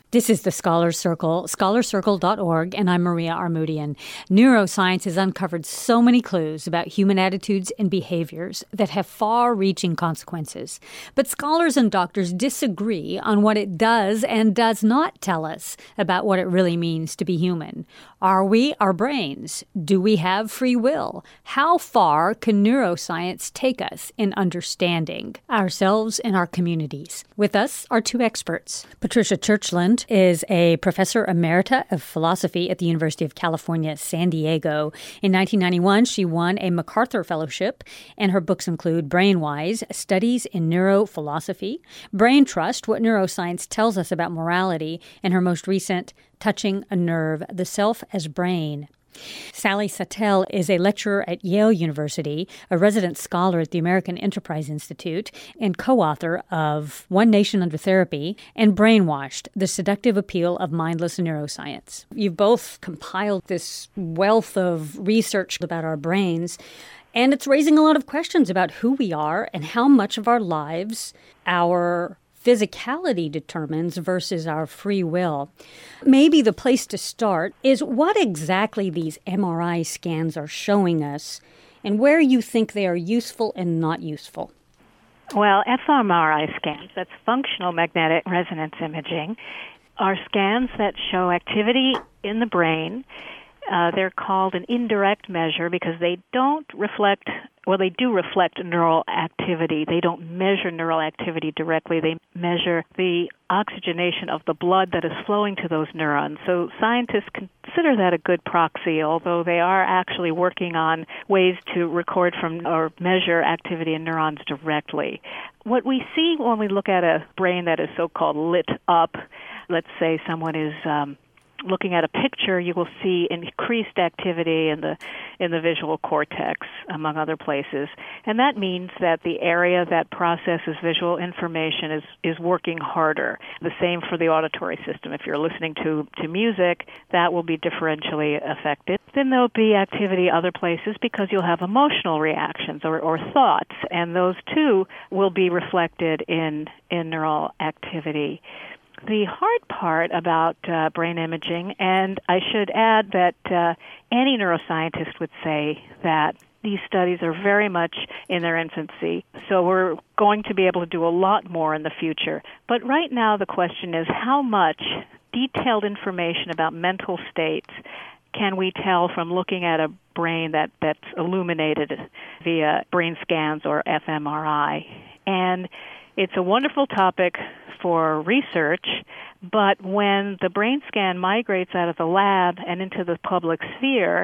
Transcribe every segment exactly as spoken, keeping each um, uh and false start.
This is the Scholar Circle, scholar circle dot org, and I'm Maria Armoudian. Neuroscience has uncovered so many clues about human attitudes and behaviors that have far-reaching consequences. But scholars and doctors disagree on what it does and does not tell us about what it really means to be human. Are we our brains? Do we have free will? How far can neuroscience take us in understanding ourselves and our communities? With us are two experts. Patricia Churchland is a professor emerita of philosophy at the University of California, San Diego. In nineteen ninety-one, she won a MacArthur Fellowship, and her books include Brainwise, Studies in Neurophilosophy, Brain Trust, What Neuroscience Tells Us About Morality, and her most recent, Touching a Nerve, The Self as Brain. Sally Satel is a lecturer at Yale University, a resident scholar at the American Enterprise Institute, and co-author of One Nation Under Therapy and Brainwashed, The Seductive Appeal of Mindless Neuroscience. You've both compiled this wealth of research about our brains, and it's raising a lot of questions about who we are and how much of our lives our physicality determines versus our free will. Maybe the place to start is what exactly these M R I scans are showing us and where you think they are useful and not useful. Well, F M R I scans, that's functional magnetic resonance imaging, are scans that show activity in the brain. Uh, they're called an indirect measure because they don't reflect, well, they do reflect neural activity. They don't measure neural activity directly. They measure the oxygenation of the blood that is flowing to those neurons. So scientists consider that a good proxy, although they are actually working on ways to record from or measure activity in neurons directly. What we see when we look at a brain that is so-called lit up, let's say someone is um, looking at a picture, you will see increased activity in the in the visual cortex, among other places. And that means that the area that processes visual information is, is working harder. The same for the auditory system. If you're listening to, to music, that will be differentially affected. Then there'll be activity other places because you'll have emotional reactions or, or thoughts, and those too will be reflected in, in neural activity. The hard part about uh, brain imaging, and I should add that uh, any neuroscientist would say that these studies are very much in their infancy, so we're going to be able to do a lot more in the future. But right now the question is how much detailed information about mental states can we tell from looking at a brain that, that's illuminated via brain scans or F M R I. And it's a wonderful topic for research, but when the brain scan migrates out of the lab and into the public sphere,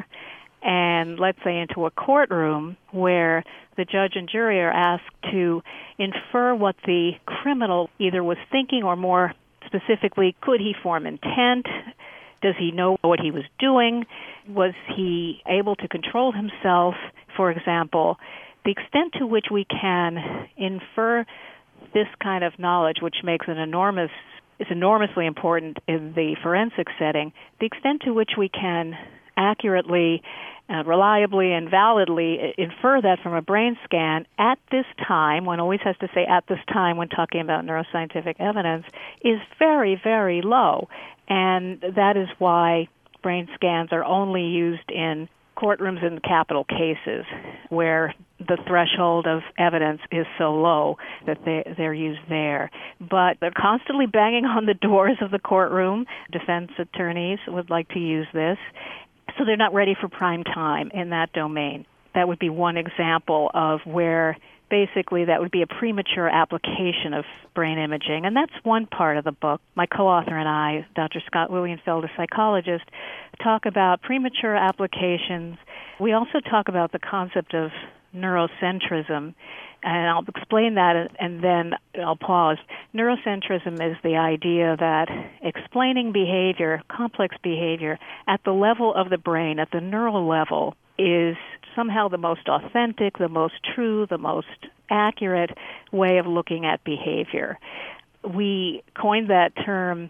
and let's say into a courtroom where the judge and jury are asked to infer what the criminal either was thinking or more specifically, could he form intent? Does he know what he was doing? Was he able to control himself, for example? The extent to which we can infer this kind of knowledge, which makes an enormous, is enormously important in the forensic setting, the extent to which we can accurately, uh, reliably, and validly infer that from a brain scan at this time, one always has to say at this time when talking about neuroscientific evidence, is very, very low. And that is why brain scans are only used in courtrooms in capital cases where the threshold of evidence is so low that they, they're used there. But they're constantly banging on the doors of the courtroom. Defense attorneys would like to use this. So they're not ready for prime time in that domain. That would be one example of where basically that would be a premature application of brain imaging. And that's one part of the book. My co-author and I, Doctor Scott Lilienfeld, a psychologist, talk about premature applications. We also talk about the concept of neurocentrism, and I'll explain that and then I'll pause. Neurocentrism is the idea that explaining behavior, complex behavior, at the level of the brain, at the neural level, is somehow the most authentic, the most true, the most accurate way of looking at behavior. We coined that term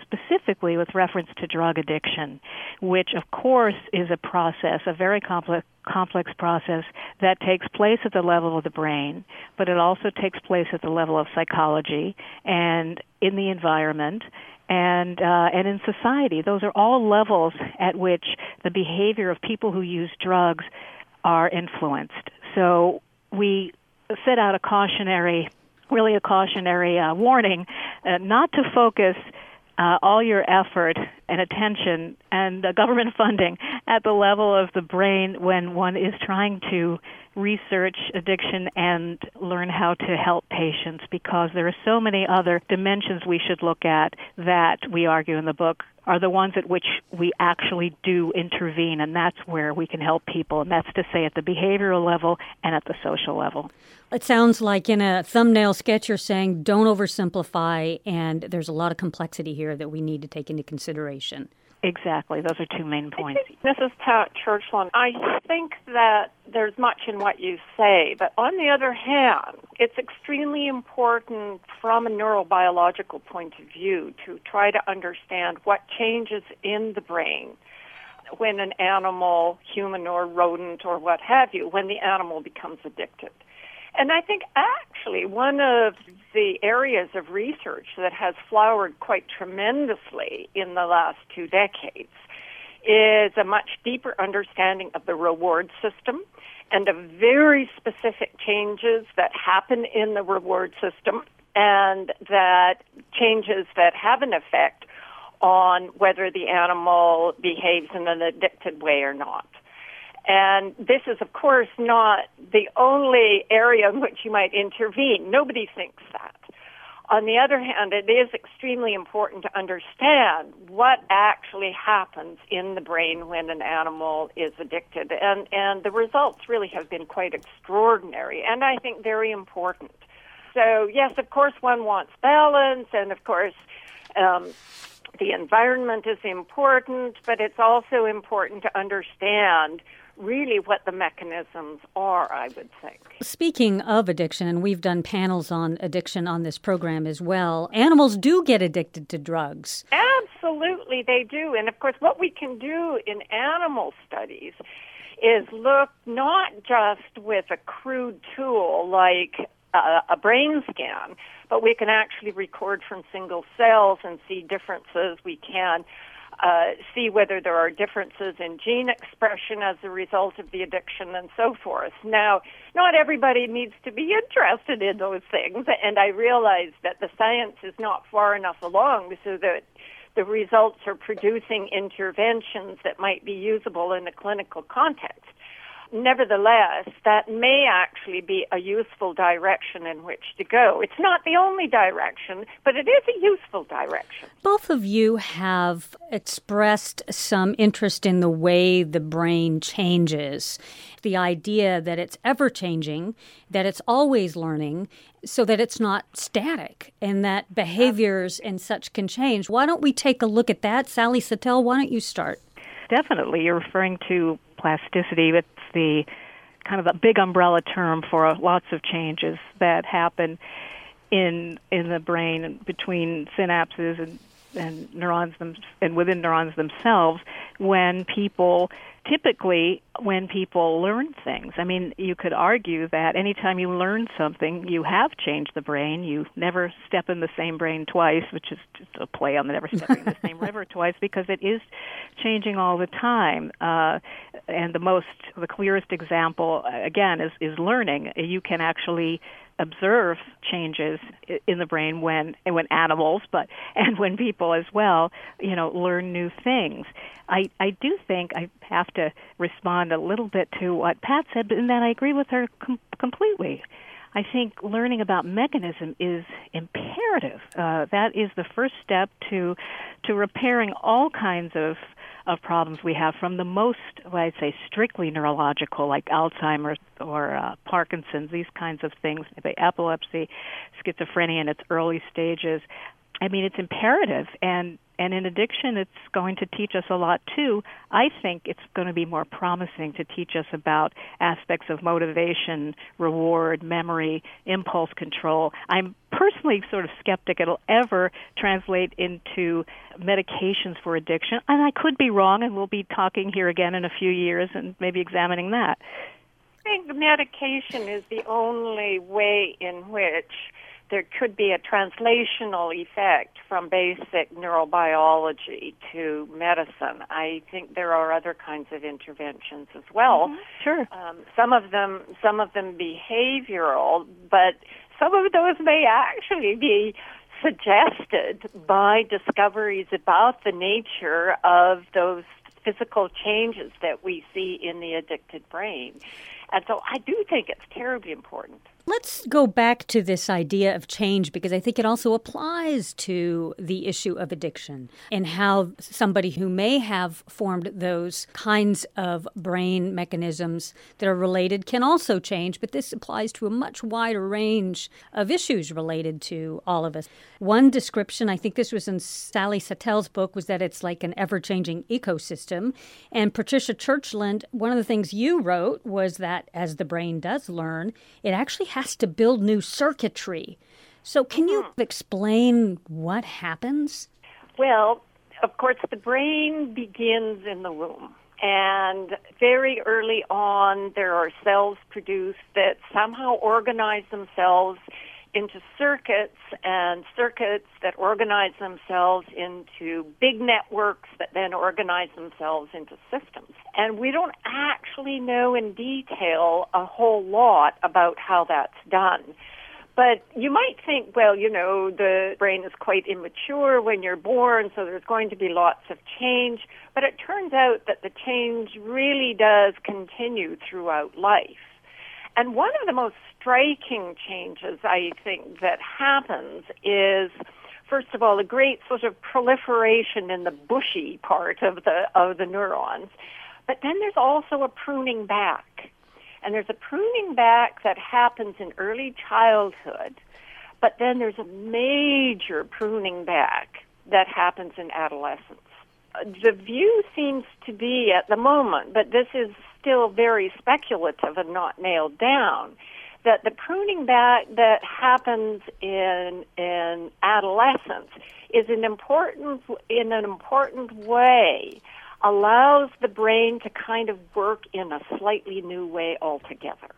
specifically with reference to drug addiction, which of course is a process, a very complex complex process that takes place at the level of the brain, but it also takes place at the level of psychology and in the environment and uh, and in society. Those are all levels at which the behavior of people who use drugs are influenced. So we set out a cautionary, really a cautionary uh, warning uh, not to focus uh, all your effort and attention and uh, government funding at the level of the brain when one is trying to research addiction and learn how to help patients, because there are so many other dimensions we should look at that we argue in the book are the ones at which we actually do intervene, and that's where we can help people, and that's to say at the behavioral level and at the social level. It sounds like in a thumbnail sketch you're saying don't oversimplify, and there's a lot of complexity here that we need to take into consideration. Exactly. Those are two main points. This is Pat Churchland. I think that there's much in what you say, but on the other hand, it's extremely important from a neurobiological point of view to try to understand what changes in the brain when an animal, human or rodent or what have you, when the animal becomes addicted. And I think actually one of the areas of research that has flowered quite tremendously in the last two decades is a much deeper understanding of the reward system and of very specific changes that happen in the reward system and that changes that have an effect on whether the animal behaves in an addicted way or not. And this is, of course, not the only area in which you might intervene. Nobody thinks that. On the other hand, it is extremely important to understand what actually happens in the brain when an animal is addicted. And, and the results really have been quite extraordinary and I think very important. So, yes, of course, one wants balance, and, of course, um, the environment is important, but it's also important to understand really what the mechanisms are, I would think. Speaking of addiction, and we've done panels on addiction on this program as well, animals do get addicted to drugs. Absolutely, they do. And, of course, what we can do in animal studies is look not just with a crude tool like a, a brain scan, but we can actually record from single cells and see differences. We can Uh, see whether there are differences in gene expression as a result of the addiction and so forth. Now, not everybody needs to be interested in those things, and I realize that the science is not far enough along so that the results are producing interventions that might be usable in a clinical context. Nevertheless, that may actually be a useful direction in which to go. It's not the only direction, but it is a useful direction. Both of you have expressed some interest in the way the brain changes, the idea that it's ever-changing, that it's always learning, so that it's not static, and that behaviors and such can change. Why don't we take a look at that? Sally Satel, why don't you start? Definitely. You're referring to plasticity. It's the kind of a big umbrella term for lots of changes that happen in in the brain between synapses and, and neurons them, and within neurons themselves when people, typically when people learn things. I mean, you could argue that anytime you learn something, you have changed the brain. You never step in the same brain twice, which is just a play on the never stepping in the same river twice, because it is changing all the time. Uh, and the most, the clearest example, again, is, is learning. You can actually observe changes in the brain when when animals, but and when people as well, you know, learn new things. I, I do think I have to respond a little bit to what Pat said, in that I agree with her com- completely. I think learning about mechanism is imperative. Uh, that is the first step to to repairing all kinds of of problems we have, from the most, well, I'd say, strictly neurological, like Alzheimer's or uh, Parkinson's, these kinds of things, maybe epilepsy, schizophrenia in its early stages, I mean, it's imperative, and, and in addiction, it's going to teach us a lot, too. I think it's going to be more promising to teach us about aspects of motivation, reward, memory, impulse control. I'm personally sort of skeptic it'll ever translate into medications for addiction, and I could be wrong, and we'll be talking here again in a few years and maybe examining that. I think medication is the only way in which there could be a translational effect from basic neurobiology to medicine. I think there are other kinds of interventions as well. Mm-hmm. Sure. Um, some of them, some of them behavioral, but some of those may actually be suggested by discoveries about the nature of those physical changes that we see in the addicted brain. And so I do think it's terribly important. Let's go back to this idea of change, because I think it also applies to the issue of addiction and how somebody who may have formed those kinds of brain mechanisms that are related can also change. But this applies to a much wider range of issues related to all of us. One description, I think this was in Sally Sattel's book, was that it's like an ever-changing ecosystem. And Patricia Churchland, one of the things you wrote was that as the brain does learn, it actually has to build new circuitry. So can you explain what happens? Well, of course, the brain begins in the womb. And very early on, there are cells produced that somehow organize themselves into circuits, and circuits that organize themselves into big networks that then organize themselves into systems. And we don't actually know in detail a whole lot about how that's done. But you might think, well, you know, the brain is quite immature when you're born, so there's going to be lots of change. But it turns out that the change really does continue throughout life. And one of the most striking changes, I think, that happens is, first of all, a great sort of proliferation in the bushy part of the of the neurons. But then there's also a pruning back. And there's a pruning back that happens in early childhood, but then there's a major pruning back that happens in adolescence. The view seems to be at the moment, but this is still very speculative and not nailed down, that the pruning back that happens in in adolescence is an important in an important way allows the brain to kind of work in a slightly new way altogether.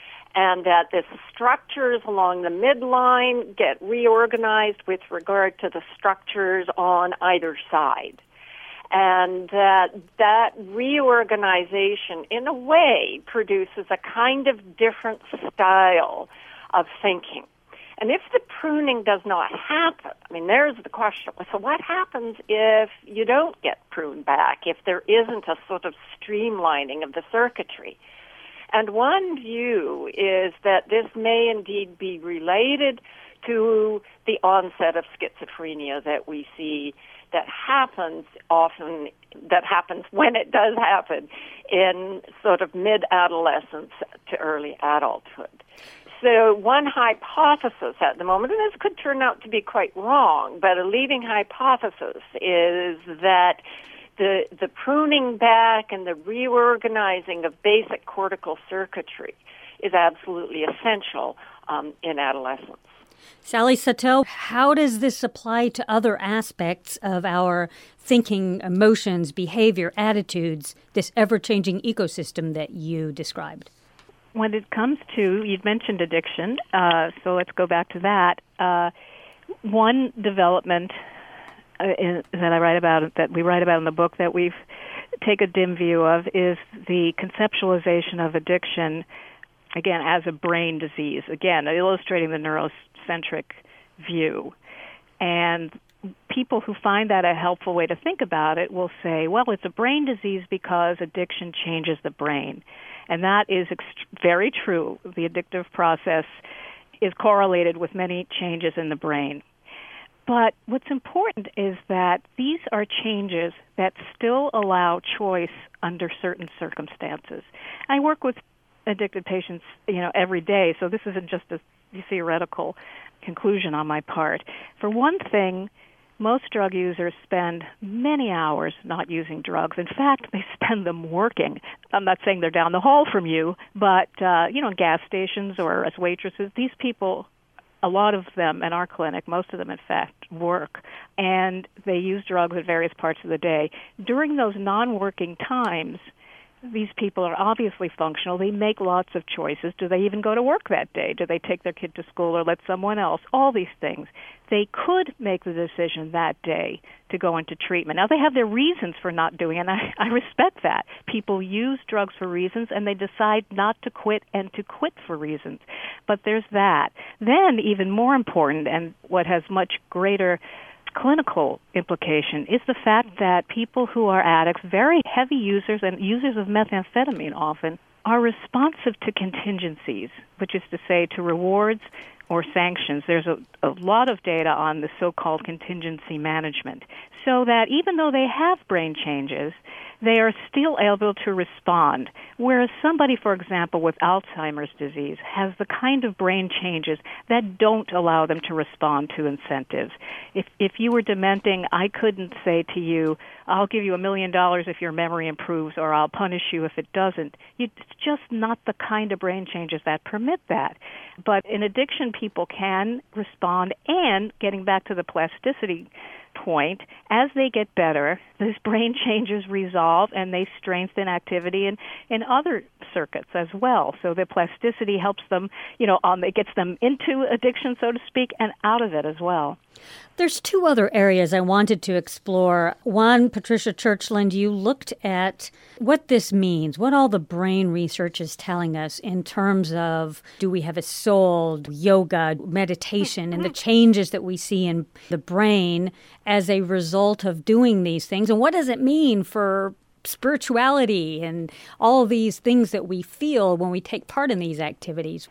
And that the structures along the midline get reorganized with regard to the structures on either side. And that that reorganization, in a way, produces a kind of different style of thinking. And if the pruning does not happen, I mean, there's the question. So what happens if you don't get pruned back, if there isn't a sort of streamlining of the circuitry? And one view is that this may indeed be related to the onset of schizophrenia that we see that happens often, that happens when it does happen in sort of mid-adolescence to early adulthood. So one hypothesis at the moment, and this could turn out to be quite wrong, but a leading hypothesis is that the the pruning back and the reorganizing of basic cortical circuitry is absolutely essential um, in adolescence. Sally Sattel, how does this apply to other aspects of our thinking, emotions, behavior, attitudes, this ever-changing ecosystem that you described? When it comes to, you'd mentioned addiction, uh, so let's go back to that. Uh, one development uh, in, that I write about, that we write about in the book, that we take a dim view of, is the conceptualization of addiction, again, as a brain disease. Again, illustrating the neurocentric view. And people who find that a helpful way to think about it will say, well, it's a brain disease because addiction changes the brain. And that is ext- very true. The addictive process is correlated with many changes in the brain. But what's important is that these are changes that still allow choice under certain circumstances. I work with addicted patients, you know, every day, so this isn't just a theoretical conclusion on my part. For one thing, most drug users spend many hours not using drugs. In fact, they spend them working. I'm not saying they're down the hall from you, but, uh, you know, gas stations or as waitresses, these people, a lot of them in our clinic, most of them, in fact, work, and they use drugs at various parts of the day. During those non-working times, these people are obviously functional. They make lots of choices. Do they even go to work that day? Do they take their kid to school or let someone else? All these things. They could make the decision that day to go into treatment. Now, they have their reasons for not doing it, and I, I respect that. People use drugs for reasons, and they decide not to quit and to quit for reasons. But there's that. Then, even more important, and what has much greater clinical implication, is the fact that people who are addicts, very heavy users and users of methamphetamine often, are responsive to contingencies, which is to say to rewards or sanctions. There's a, a lot of data on the so-called contingency management, so that even though they have brain changes, they are still able to respond. Whereas somebody, for example, with Alzheimer's disease has the kind of brain changes that don't allow them to respond to incentives. If if you were dementing, I couldn't say to you, I'll give you a million dollars if your memory improves, or I'll punish you if it doesn't. It's just not the kind of brain changes that permit that. But in addiction, people can respond, and getting back to the plasticity point, as they get better, these brain changes resolve and they strengthen activity in, in other circuits as well. So the plasticity helps them, you know, um, it gets them into addiction, so to speak, and out of it as well. There's two other areas I wanted to explore. One, Patricia Churchland, you looked at what this means, what all the brain research is telling us in terms of, do we have a soul, yoga, meditation, and the changes that we see in the brain as a result of doing these things, and what does it mean for spirituality and all of these things that we feel when we take part in these activities?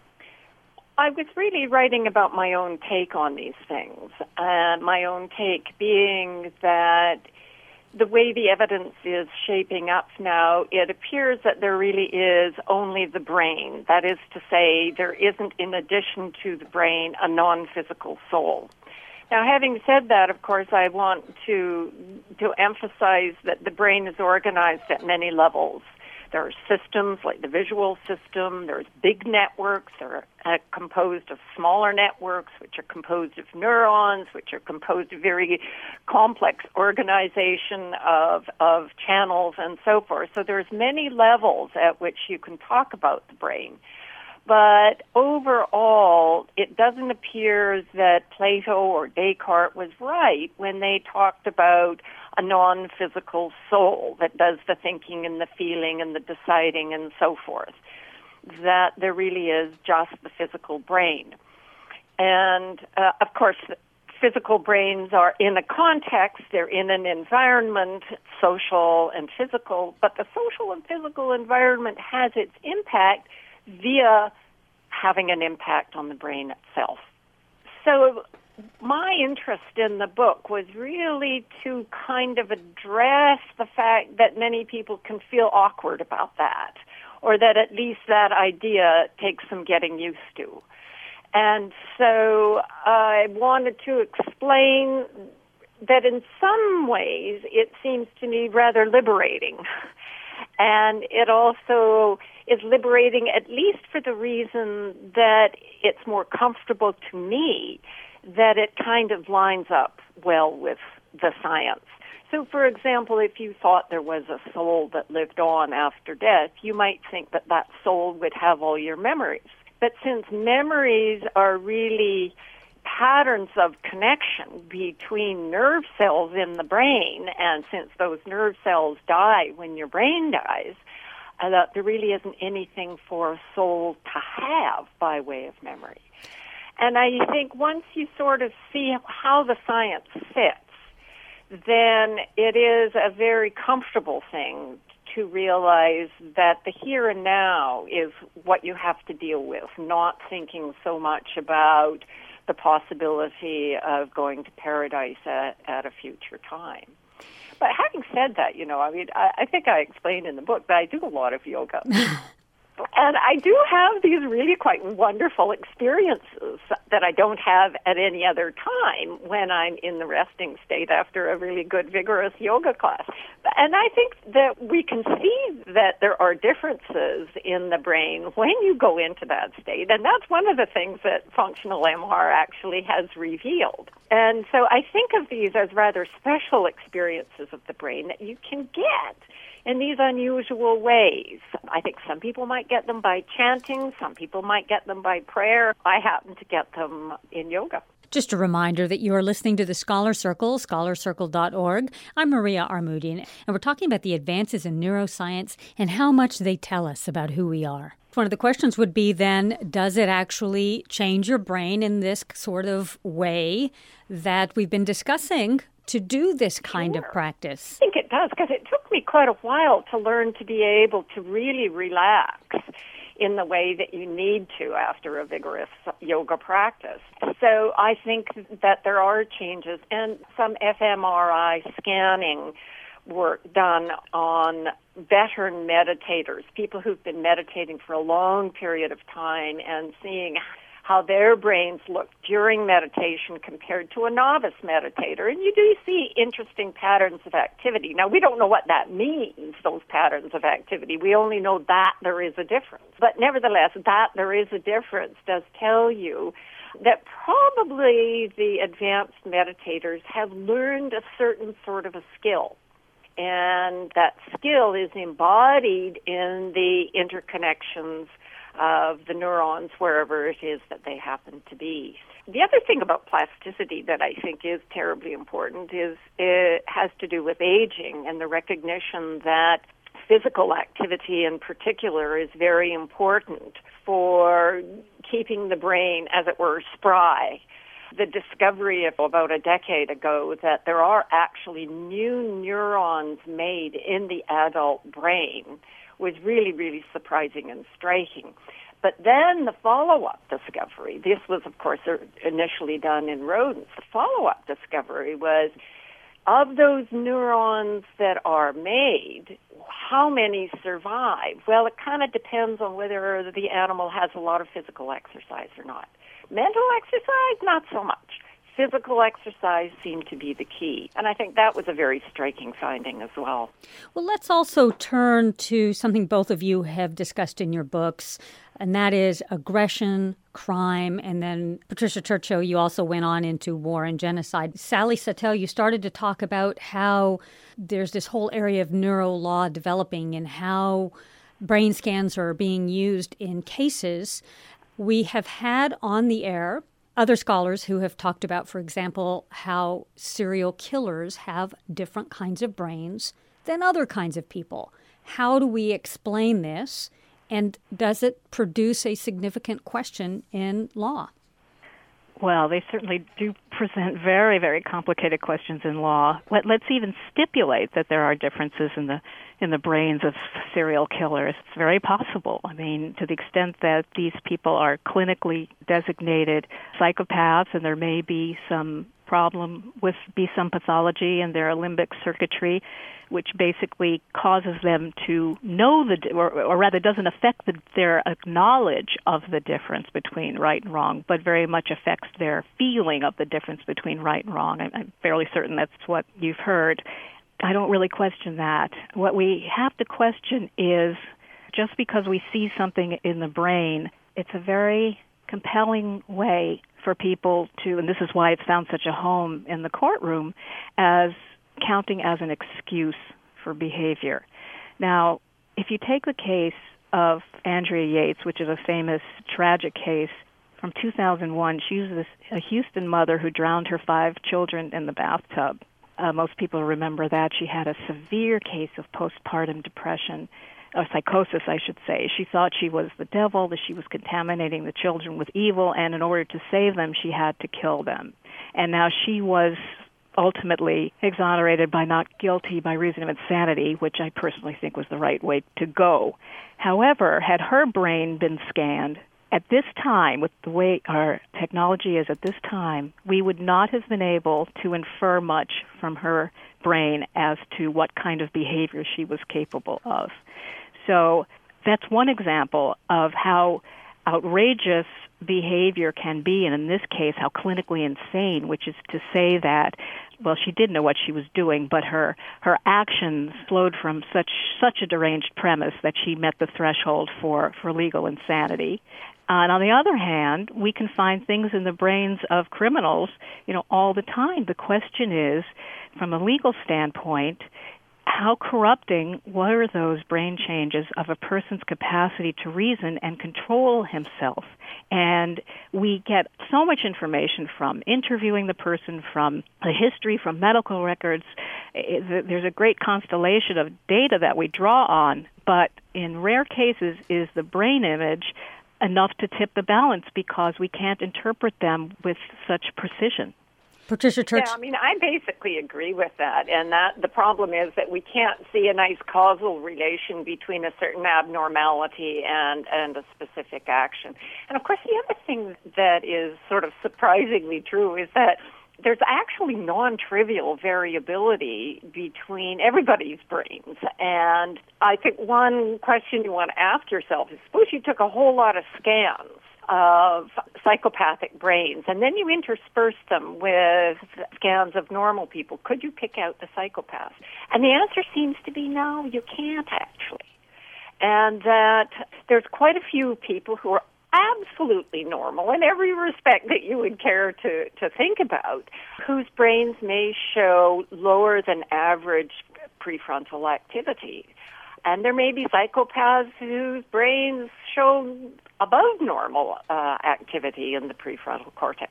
I was really writing about my own take on these things, uh, my own take being that the way the evidence is shaping up now, it appears that there really is only the brain. That is to say, there isn't, in addition to the brain, a non-physical soul. Now, having said that, of course, I want to to emphasize that the brain is organized at many levels. There are systems like the visual system. There's big networks. They're uh, composed of smaller networks, which are composed of neurons, which are composed of very complex organization of of channels and so forth. So there's many levels at which you can talk about the brain. But overall, it doesn't appear that Plato or Descartes was right when they talked about a non-physical soul that does the thinking and the feeling and the deciding and so forth, that there really is just the physical brain. And, uh, of course, physical brains are in a context, they're in an environment, social and physical, but the social and physical environment has its impact via having an impact on the brain itself. So my interest in the book was really to kind of address the fact that many people can feel awkward about that, or that at least that idea takes some getting used to. And so I wanted to explain that in some ways it seems to me rather liberating. And it also is liberating, at least for the reason that it's more comfortable to me, that it kind of lines up well with the science. So, for example, if you thought there was a soul that lived on after death, you might think that that soul would have all your memories. But since memories are really patterns of connection between nerve cells in the brain, and since those nerve cells die when your brain dies, uh, that there really isn't anything for a soul to have by way of memory. And I think once you sort of see how the science fits, then it is a very comfortable thing to realize that the here and now is what you have to deal with, not thinking so much about the possibility of going to paradise at, at a future time. But having said that, you know, I mean, I, I think I explained in the book that I do a lot of yoga. And I do have these really quite wonderful experiences that I don't have at any other time when I'm in the resting state after a really good, vigorous yoga class. And I think that we can see that there are differences in the brain when you go into that state. And that's one of the things that functional M R actually has revealed. And so I think of these as rather special experiences of the brain that you can get in these unusual ways. I think some people might get them by chanting, some people might get them by prayer. I happen to get them in yoga. Just a reminder that you are listening to the Scholar Circle, scholar circle dot org. I'm Maria Armoudian, and we're talking about the advances in neuroscience and how much they tell us about who we are. One of the questions would be then, does it actually change your brain in this sort of way that we've been discussing to do this kind Sure. of practice? I think it does, because it took me quite a while to learn to be able to really relax in the way that you need to after a vigorous yoga practice. So I think that there are changes, and some fMRI scanning work done on veteran meditators, people who've been meditating for a long period of time, and seeing how their brains look during meditation compared to a novice meditator. And you do see interesting patterns of activity. Now, we don't know what that means, those patterns of activity. We only know that there is a difference. But nevertheless, that there is a difference does tell you that probably the advanced meditators have learned a certain sort of a skill. And that skill is embodied in the interconnections of the neurons wherever it is that they happen to be. The other thing about plasticity that I think is terribly important is it has to do with aging and the recognition that physical activity in particular is very important for keeping the brain, as it were, spry. The discovery of about a decade ago that there are actually new neurons made in the adult brain was really, really surprising and striking. But then the follow-up discovery, this was, of course, initially done in rodents. The follow-up discovery was, of those neurons that are made, how many survive? Well, it kind of depends on whether the animal has a lot of physical exercise or not. Mental exercise, not so much. Physical exercise seemed to be the key. And I think that was a very striking finding as well. Well, let's also turn to something both of you have discussed in your books, and that is aggression, crime, and then, Patricia Churchill, you also went on into war and genocide. Sally Satel, you started to talk about how there's this whole area of neurolaw developing and how brain scans are being used in cases. We have had on the air other scholars who have talked about, for example, how serial killers have different kinds of brains than other kinds of people. How do we explain this, and does it produce a significant question in law? Well, they certainly do present very, very complicated questions in law. Let, let's even stipulate that there are differences in the in the brains of serial killers. It's very possible. I mean, to the extent that these people are clinically designated psychopaths, and there may be some problem with be some pathology in their limbic circuitry, which basically causes them to know the, or, or rather doesn't affect the, their knowledge of the difference between right and wrong, but very much affects their feeling of the difference between right and wrong. I'm, I'm fairly certain that's what you've heard. I don't really question that. What we have to question is, just because we see something in the brain, it's a very compelling way for people to, and this is why it's found such a home in the courtroom, as counting as an excuse for behavior. Now, if you take the case of Andrea Yates, which is a famous tragic case from two thousand one, she was this, a Houston mother who drowned her five children in the bathtub. Uh, most people remember that. She had a severe case of postpartum depression, or psychosis, I should say. She thought she was the devil, that she was contaminating the children with evil, and in order to save them, she had to kill them. And now she was ultimately exonerated by not guilty by reason of insanity, which I personally think was the right way to go. However, had her brain been scanned, at this time, with the way our technology is at this time, we would not have been able to infer much from her brain as to what kind of behavior she was capable of. So that's one example of how outrageous behavior can be, and in this case, how clinically insane, which is to say that, well, she did know what she was doing, but her her actions flowed from such such a deranged premise that she met the threshold for, for legal insanity. And on the other hand, we can find things in the brains of criminals, you know, all the time. The question is, from a legal standpoint, how corrupting were those brain changes of a person's capacity to reason and control himself? And we get so much information from interviewing the person, from the history, from medical records. There's a great constellation of data that we draw on, but in rare cases is the brain image enough to tip the balance because we can't interpret them with such precision. Patricia Church? Yeah, I mean, I basically agree with that, and that the problem is that we can't see a nice causal relation between a certain abnormality and, and a specific action. And, of course, the other thing that is sort of surprisingly true is that there's actually non-trivial variability between everybody's brains. And I think one question you want to ask yourself is, suppose you took a whole lot of scans of psychopathic brains, and then you intersperse them with scans of normal people. Could you pick out the psychopaths? And the answer seems to be no, you can't actually. And that there's quite a few people who are absolutely normal in every respect that you would care to, to think about, whose brains may show lower than average prefrontal activity. And there may be psychopaths whose brains show above normal uh, activity in the prefrontal cortex.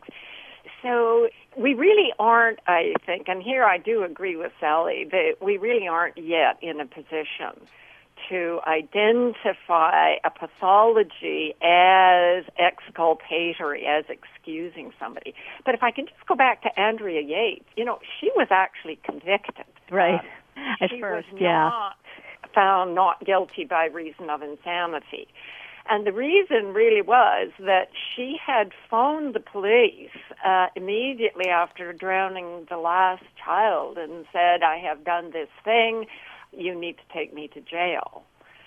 So we really aren't, I think, and here I do agree with Sally, that we really aren't yet in a position to identify a pathology as exculpatory, as excusing somebody. But if I can just go back to Andrea Yates, you know, she was actually convicted. Right. Uh, At she first, was yeah. not found not guilty by reason of insanity. And the reason really was that she had phoned the police uh, immediately after drowning the last child and said, I have done this thing, you need to take me to jail.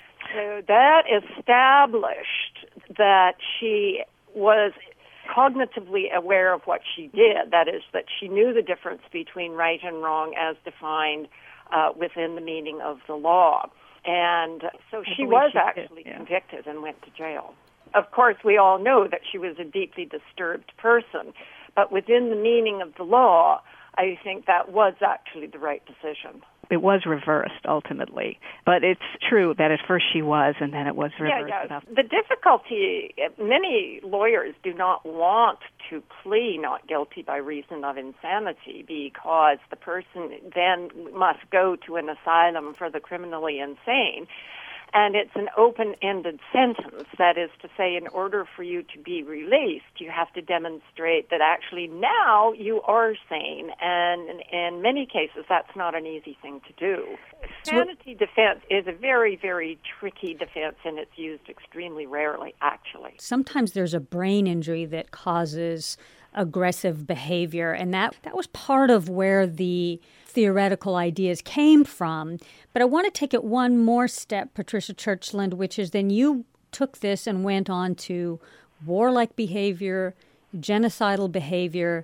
So that established that she was cognitively aware of what she did. That is, that she knew the difference between right and wrong as defined uh, within the meaning of the law. And so she was she actually did, yeah. convicted and went to jail. Of course, we all know that she was a deeply disturbed person, but within the meaning of the law, I think that was actually the right decision. It was reversed ultimately, but it's true that at first she was, and then it was reversed. Yeah, yeah. The difficulty, many lawyers do not want to plea not guilty by reason of insanity because the person then must go to an asylum for the criminally insane. And it's an open-ended sentence. That is to say, in order for you to be released, you have to demonstrate that actually now you are sane. And in many cases, that's not an easy thing to do. Sanity defense is a very, very tricky defense, and it's used extremely rarely, actually. Sometimes there's a brain injury that causes aggressive behavior, and that, that was part of where the theoretical ideas came from. But I want to take it one more step, Patricia Churchland, which is then you took this and went on to warlike behavior, genocidal behavior,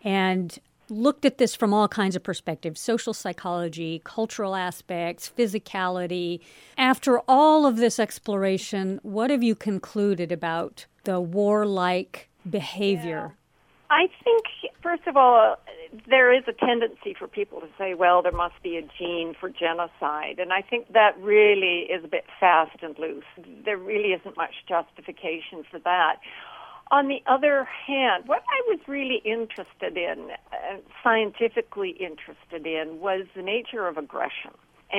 and looked at this from all kinds of perspectives, social psychology, cultural aspects, physicality. After all of this exploration, what have you concluded about the warlike behavior? Yeah. I think, first of all, there is a tendency for people to say, well, there must be a gene for genocide. And I think that really is a bit fast and loose. There really isn't much justification for that. On the other hand, what I was really interested in, uh, scientifically interested in, was the nature of aggression.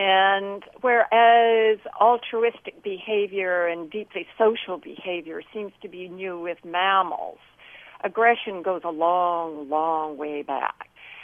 And whereas altruistic behavior and deeply social behavior seems to be new with mammals, aggression goes a long, long way back.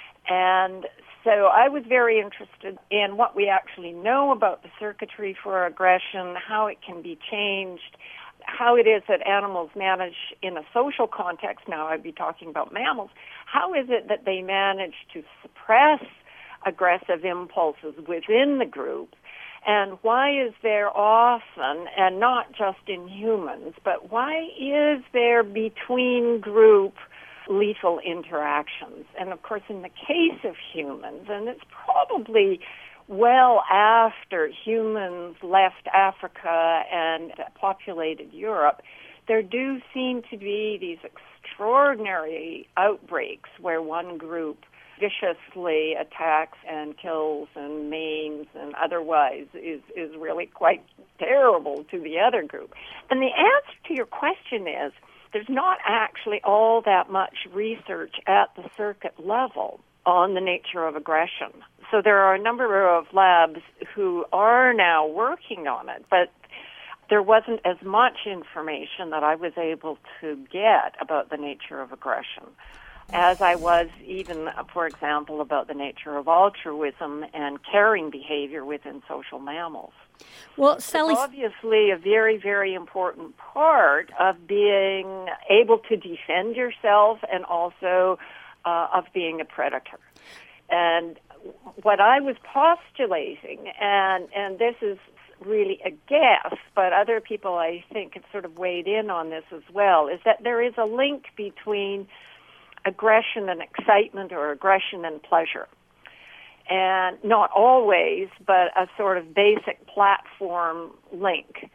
And so I was very interested in what we actually know about the circuitry for aggression, how it can be changed, how it is that animals manage in a social context. Now I'd be talking about mammals. How is it that they manage to suppress aggressive impulses within the group? And why is there often, and not just in humans, but why is there between group lethal interactions? And of course, in the case of humans, and it's probably well after humans left Africa and populated Europe, there do seem to be these extraordinary outbreaks where one group viciously attacks and kills and maims and otherwise is, is really quite terrible to the other group. And the answer to your question is there's not actually all that much research at the circuit level on the nature of aggression. So there are a number of labs who are now working on it, but there wasn't as much information that I was able to get about the nature of aggression as I was even, for example, about the nature of altruism and caring behavior within social mammals. Well, Sally, it's obviously a very, very important part of being able to defend yourself and also uh, of being a predator. And what I was postulating, and, and this is really a guess, but other people I think have sort of weighed in on this as well, is that there is a link between aggression and excitement or aggression and pleasure. And not always, but a sort of basic platform link.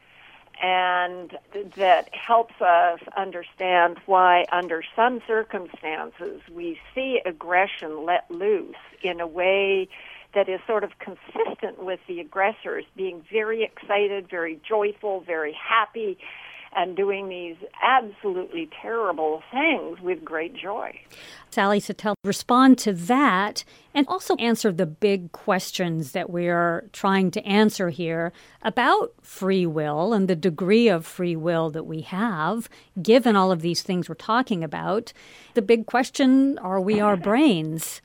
And that helps us understand why, under some circumstances, we see aggression let loose in a way that is sort of consistent with the aggressors being very excited, very joyful, very happy, and doing these absolutely terrible things with great joy. Sally Satel, respond to that and also answer the big questions that we are trying to answer here about free will and the degree of free will that we have, given all of these things we're talking about. The big question, are we our brains?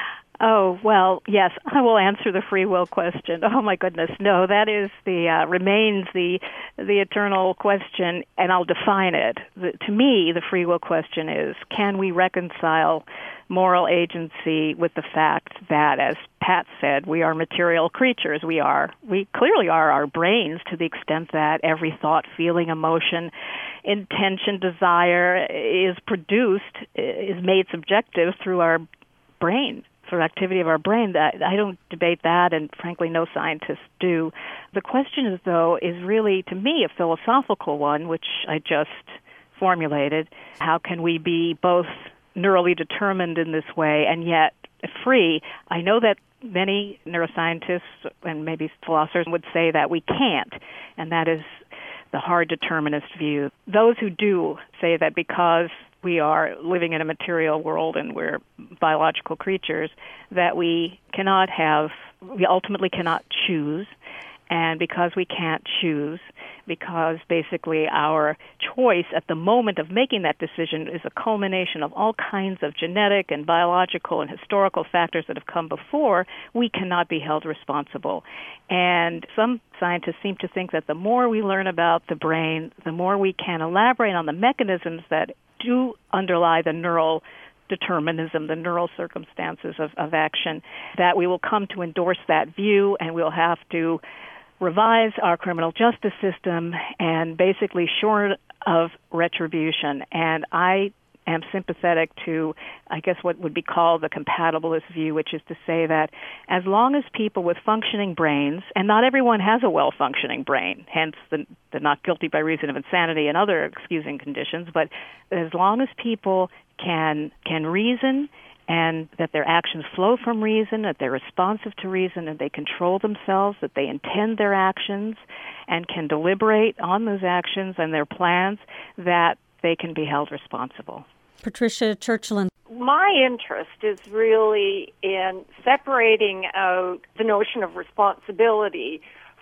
Oh, well, yes, I will answer the free will question. Oh, my goodness. No, that is the uh, remains the the eternal question, and I'll define it. The, to me, the free will question is, can we reconcile moral agency with the fact that, as Pat said, we are material creatures. We are. We clearly are our brains to the extent that every thought, feeling, emotion, intention, desire is produced, is made subjective through our brain. Sort of activity of our brain. That I don't debate that, and frankly, no scientists do. The question is, though, is really, to me, a philosophical one, which I just formulated. How can we be both neurally determined in this way and yet free? I know that many neuroscientists and maybe philosophers would say that we can't, and that is the hard determinist view. Those who do say that because we are living in a material world and we're biological creatures, that we cannot have, we ultimately cannot choose. And because we can't choose, because basically our choice at the moment of making that decision is a culmination of all kinds of genetic and biological and historical factors that have come before, we cannot be held responsible. And some scientists seem to think that the more we learn about the brain, the more we can elaborate on the mechanisms that do underlie the neural determinism, the neural circumstances of, of action, that we will come to endorse that view, and we'll have to revise our criminal justice system and basically short of retribution. And I am sympathetic to, I guess, what would be called the compatibilist view, which is to say that as long as people with functioning brains, and not everyone has a well-functioning brain, hence the, the not guilty by reason of insanity and other excusing conditions, but as long as people can can reason and that their actions flow from reason, that they're responsive to reason, and they control themselves, that they intend their actions and can deliberate on those actions and their plans, that they can be held responsible. Patricia Churchland. My interest is really in separating out the notion of responsibility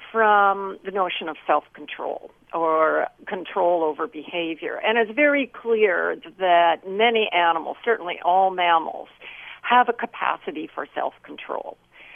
from the notion of self-control or control over behavior. And it's very clear that many animals, certainly all mammals, have a capacity for self-control.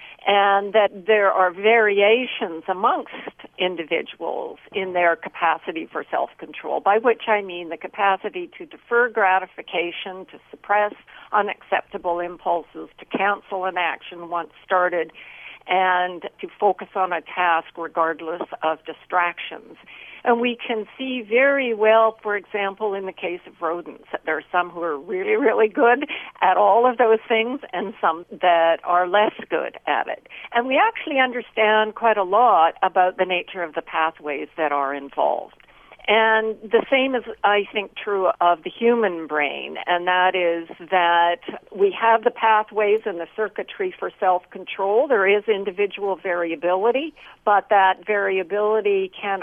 And that there are variations amongst individuals in their capacity for self-control, by which I mean the capacity to defer gratification, to suppress unacceptable impulses, to cancel an action once started, and to focus on a task regardless of distractions. And we can see very well, for example, in the case of rodents, that there are some who are really, really good at all of those things and some that are less good at it. And we actually understand quite a lot about the nature of the pathways that are involved. And the same is, I think, true of the human brain, and that is that we have the pathways and the circuitry for self-control. There is individual variability, but that variability can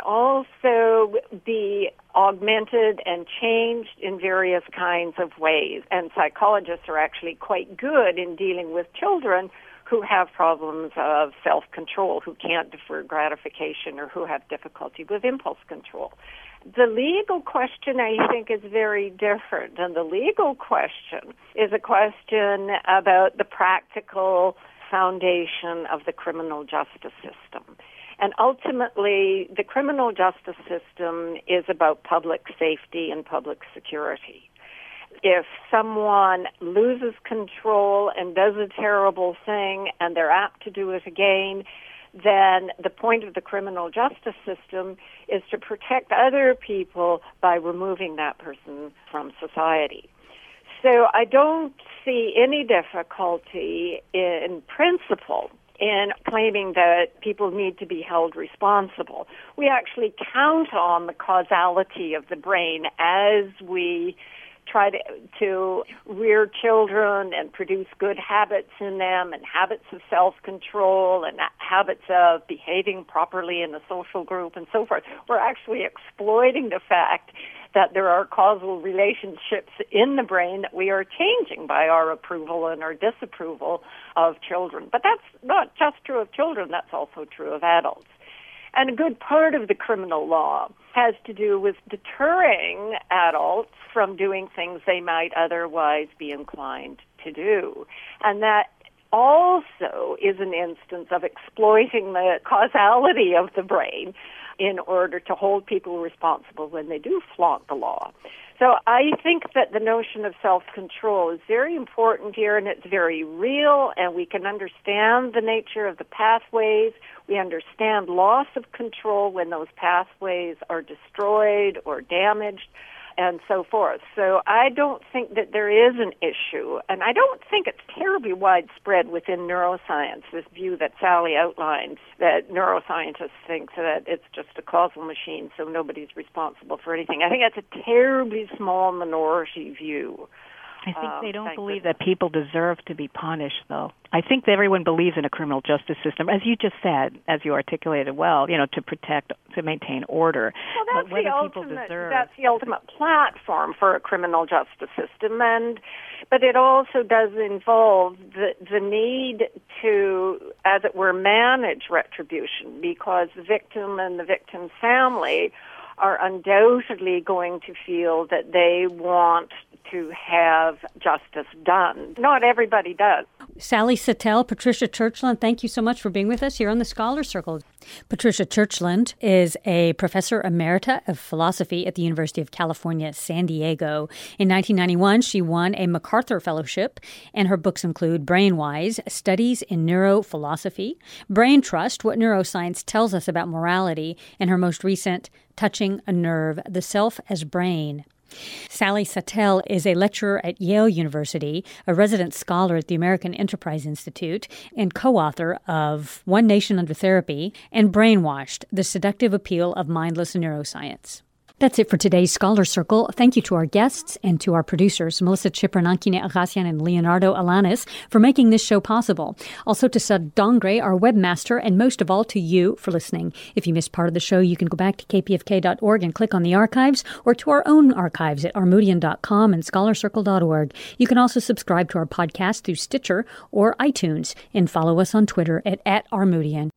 also be augmented and changed in various kinds of ways. And psychologists are actually quite good in dealing with children who have problems of self-control, who can't defer gratification, or who have difficulty with impulse control. The legal question, I think, is very different. And the legal question is a question about the practical foundation of the criminal justice system. And ultimately, the criminal justice system is about public safety and public security. If someone loses control and does a terrible thing and they're apt to do it again, then the point of the criminal justice system is to protect other people by removing that person from society. So I don't see any difficulty in principle in claiming that people need to be held responsible. We actually count on the causality of the brain as we try to, to rear children and produce good habits in them and habits of self-control and habits of behaving properly in a social group and so forth. We're actually exploiting the fact that there are causal relationships in the brain that we are changing by our approval and our disapproval of children. But that's not just true of children, that's also true of adults. And a good part of the criminal law has to do with deterring adults from doing things they might otherwise be inclined to do. And that also is an instance of exploiting the causality of the brain in order to hold people responsible when they do flaunt the law. So I think that the notion of self-control is very important here, and it's very real, and we can understand the nature of the pathways. We understand loss of control when those pathways are destroyed or damaged, and so forth. So I don't think that there is an issue, and I don't think it's terribly widespread within neuroscience, this view that Sally outlined, that neuroscientists think that it's just a causal machine, so nobody's responsible for anything. I think that's a terribly small minority view. I think um, they don't believe goodness. that people deserve to be punished, though. I think that everyone believes in a criminal justice system, as you just said, as you articulated well, you know, to protect, to maintain order. Well, that's but whether the people ultimate, deserve... that's the ultimate platform for a criminal justice system, and but it also does involve the the need to, as it were, manage retribution, because the victim and the victim's family are undoubtedly going to feel that they want to have justice done. Not everybody does. Sally Satel, Patricia Churchland, thank you so much for being with us here on the Scholar Circle. Patricia Churchland is a professor emerita of philosophy at the University of California, San Diego. In nineteen ninety-one, she won a MacArthur Fellowship, and her books include Brainwise, Studies in Neurophilosophy, Brain Trust, What Neuroscience Tells Us About Morality, and her most recent, Touching a Nerve, The Self as Brain. Sally Satel is a lecturer at Yale University, a resident scholar at the American Enterprise Institute, and co-author of One Nation Under Therapy and Brainwashed, The Seductive Appeal of Mindless Neuroscience. That's it for today's Scholar Circle. Thank you to our guests and to our producers, Melissa Chipranankine Agasian and Leonardo Alanis, for making this show possible. Also to Sud Dongre, our webmaster, and most of all to you for listening. If you missed part of the show, you can go back to k p f k dot org and click on the archives, or to our own archives at armoudian dot com and scholar circle dot org. You can also subscribe to our podcast through Stitcher or iTunes, and follow us on Twitter at, at Armoudian.